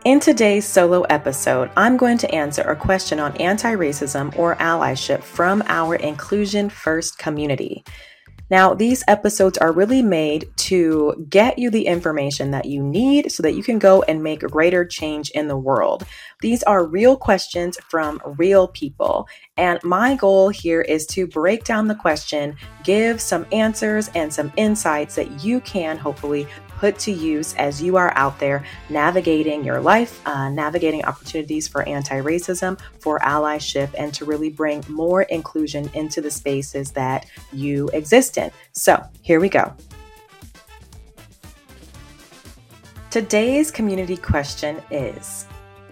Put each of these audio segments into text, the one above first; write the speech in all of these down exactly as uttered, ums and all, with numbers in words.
In today's solo episode, I'm going to answer a question on anti-racism or allyship from our Inclusion First community. Now, these episodes are really made to get you the information that you need so that you can go and make greater change in the world. These are real questions from real people. And my goal here is to break down the question, give some answers and some insights that you can hopefully put to use as you are out there navigating your life, uh, navigating opportunities for anti-racism, for allyship, and to really bring more inclusion into the spaces that you exist in. So here we go. Today's community question is,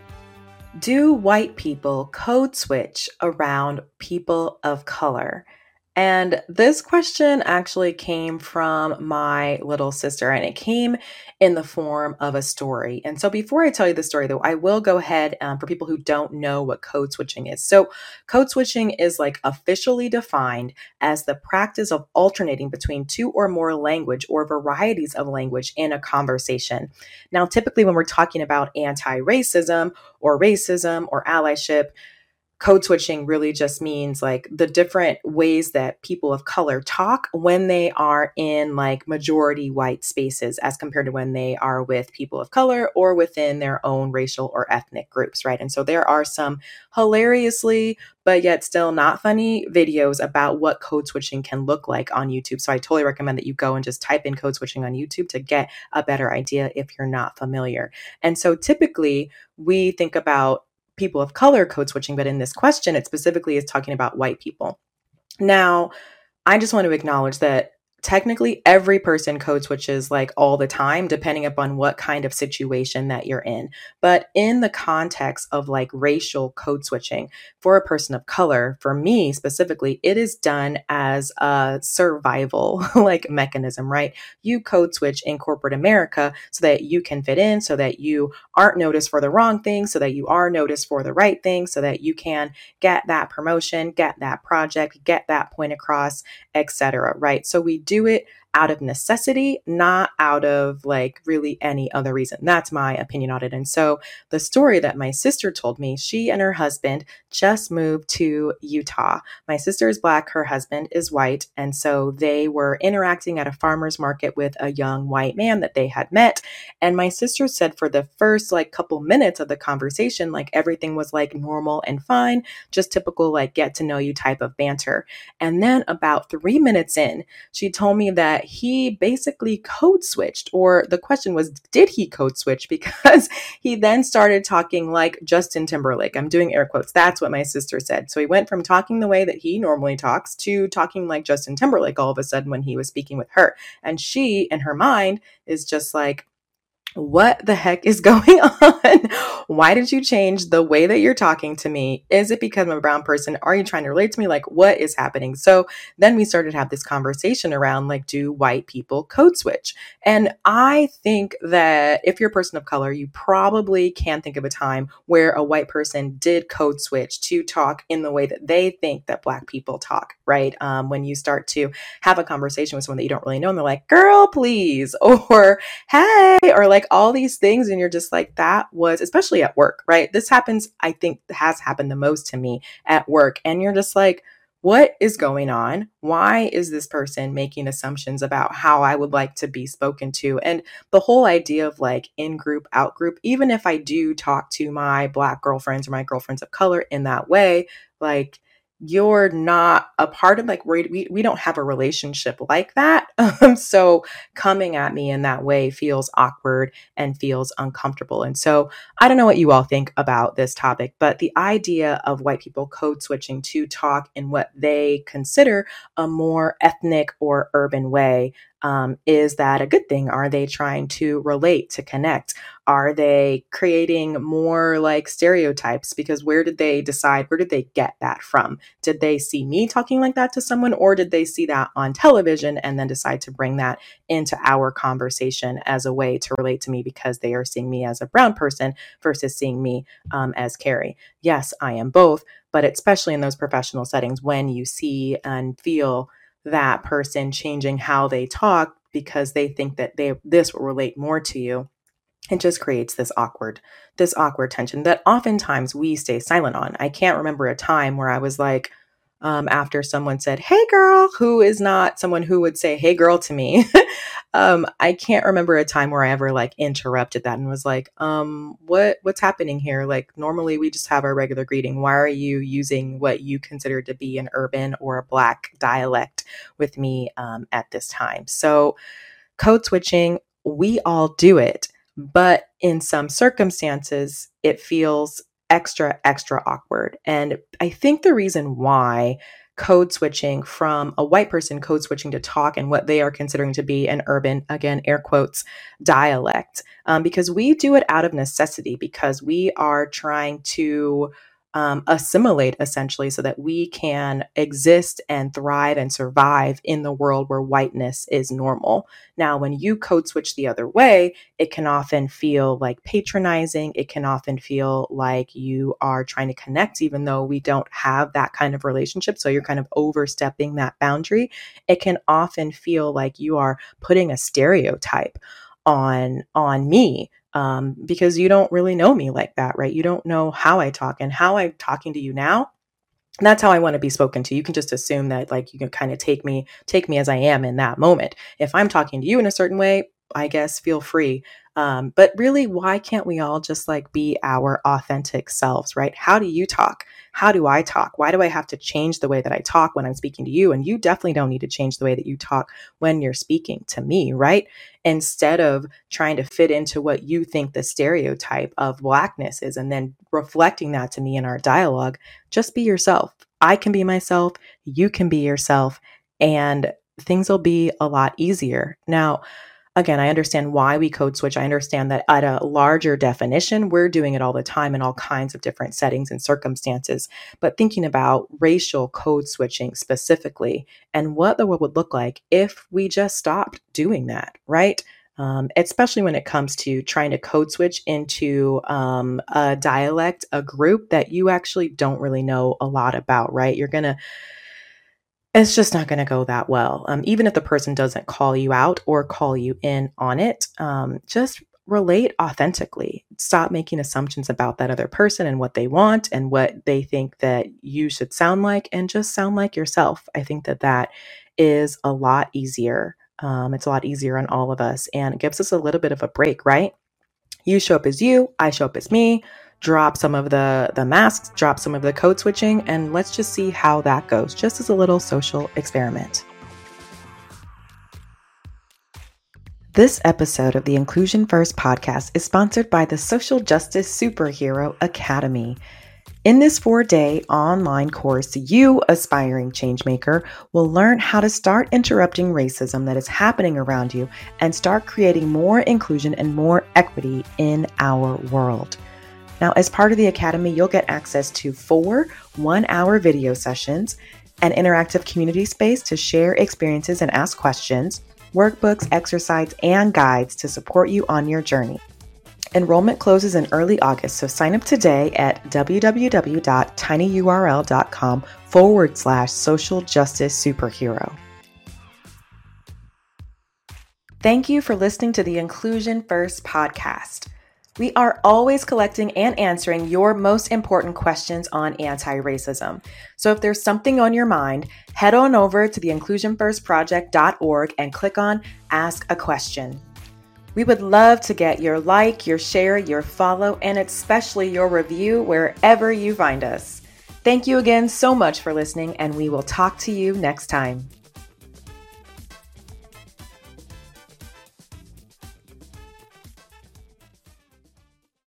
do white people code switch around people of color? And this question actually came from my little sister, and it came in the form of a story. And so before I tell you the story, though, I will go ahead um, for people who don't know what code switching is. So code switching is like officially defined as the practice of alternating between two or more language or varieties of language in a conversation. Now, typically when we're talking about anti-racism or racism or allyship, code switching really just means like the different ways that people of color talk when they are in like majority white spaces as compared to when they are with people of color or within their own racial or ethnic groups, right? And so there are some hilariously, but yet still not funny videos about what code switching can look like on YouTube. So I totally recommend that you go and just type in code switching on YouTube to get a better idea if you're not familiar. And so typically we think about people of color code switching, but in this question, it specifically is talking about white people. Now, I just want to acknowledge that technically every person code switches like all the time, depending upon what kind of situation that you're in. But in the context of like racial code switching for a person of color, for me specifically, it is done as a survival like mechanism, right? You code switch in corporate America so that you can fit in, so that you aren't noticed for the wrong thing, so that you are noticed for the right thing, so that you can get that promotion, get that project, get that point across, et cetera, right? So we do it out of necessity, not out of like really any other reason. That's my opinion on it. And so the story that my sister told me, she and her husband just moved to Utah. My sister is Black, her husband is white. And so they were interacting at a farmer's market with a young white man that they had met. And my sister said for the first like couple minutes of the conversation, like everything was like normal and fine, just typical like get to know you type of banter. And then about three minutes in, she told me that he basically code switched, or the question was, did he code switch? Because he then started talking like Justin Timberlake. I'm doing air quotes. That's what my sister said. So he went from talking the way that he normally talks to talking like Justin Timberlake all of a sudden when he was speaking with her. And she, in her mind, is just like, what the heck is going on? Why did you change the way that you're talking to me? Is it because I'm a brown person? Are you trying to relate to me? Like, what is happening? So then we started to have this conversation around like, do white people code switch? And I think that if you're a person of color, you probably can think of a time where a white person did code switch to talk in the way that they think that Black people talk, right? Um, when you start to have a conversation with someone that you don't really know, and they're like, girl, please, or hey, or like all these things. And you're just like, that was, especially at work, right? This happens, I think has happened the most to me at work. And you're just like, what is going on? Why is this person making assumptions about how I would like to be spoken to? And the whole idea of like in group, out group, even if I do talk to my Black girlfriends or my girlfriends of color in that way, like, you're not a part of like, we, we don't have a relationship like that. Um, so coming at me in that way feels awkward and feels uncomfortable. And so I don't know what you all think about this topic, but the idea of white people code switching to talk in what they consider a more ethnic or urban way, um, is that a good thing? Are they trying to relate, to connect? Are they creating more like stereotypes? Because where did they decide, where did they get that from? Did they see me talking like that to someone, or did they see that on television and then decide to bring that into our conversation as a way to relate to me because they are seeing me as a brown person versus seeing me um, as Carrie? Yes, I am both, but especially in those professional settings, when you see and feel that person changing how they talk because they think that they this will relate more to you, It just creates this awkward, this awkward tension that oftentimes we stay silent on. I can't remember a time where I was like, um, after someone said, "Hey girl," who is not someone who would say, "Hey girl" to me. um, I can't remember a time where I ever like interrupted that and was like, um, what, what's happening here? Like normally we just have our regular greeting. Why are you using what you consider to be an urban or a Black dialect with me, um, at this time? So code switching, we all do it, but in some circumstances, it feels extra, extra awkward. And I think the reason why code switching from a white person code switching to talk and what they are considering to be an urban, again, air quotes, dialect, um, because we do it out of necessity, because we are trying to um, assimilate essentially so that we can exist and thrive and survive in the world where whiteness is normal. Now, when you code switch the other way, it can often feel like patronizing. It can often feel like you are trying to connect, even though we don't have that kind of relationship. So you're kind of overstepping that boundary. It can often feel like you are putting a stereotype on on me, um, because you don't really know me like that, right? You don't know how I talk, and how I'm talking to you now, that's how I want to be spoken to. You can just assume that like you can kind of take me, take me as I am in that moment. If I'm talking to you in a certain way, I guess feel free. Um, but really, why can't we all just like be our authentic selves, right? How do you talk? How do I talk? Why do I have to change the way that I talk when I'm speaking to you? And you definitely don't need to change the way that you talk when you're speaking to me, right? Instead of trying to fit into what you think the stereotype of Blackness is and then reflecting that to me in our dialogue, just be yourself. I can be myself. You can be yourself, and things will be a lot easier. Now, again, I understand why we code switch. I understand that at a larger definition, we're doing it all the time in all kinds of different settings and circumstances. But thinking about racial code switching specifically and what the world would look like if we just stopped doing that, right? Um, especially when it comes to trying to code switch into um, a dialect, a group that you actually don't really know a lot about, right? You're going to it's just not going to go that well. Um, even if the person doesn't call you out or call you in on it, um, just relate authentically. Stop making assumptions about that other person and what they want and what they think that you should sound like, and just sound like yourself. I think that that is a lot easier. Um, it's a lot easier on all of us, and it gives us a little bit of a break, right? You show up as you, I show up as me, drop some of the, the masks, drop some of the code switching, and let's just see how that goes, just as a little social experiment. This episode of the Inclusion First podcast is sponsored by the Social Justice Superhero Academy. In this four-day online course, you, aspiring changemaker, will learn how to start interrupting racism that is happening around you and start creating more inclusion and more equity in our world. Now, as part of the Academy, you'll get access to four one-hour video sessions, an interactive community space to share experiences and ask questions, workbooks, exercises, and guides to support you on your journey. Enrollment closes in early August, so sign up today at www.tinyurl.com forward slash social justice superhero. Thank you for listening to the Inclusion First podcast. We are always collecting and answering your most important questions on anti-racism. So if there's something on your mind, head on over to the inclusion first project dot org and click on Ask a Question. We would love to get your like, your share, your follow, and especially your review wherever you find us. Thank you again so much for listening, and we will talk to you next time.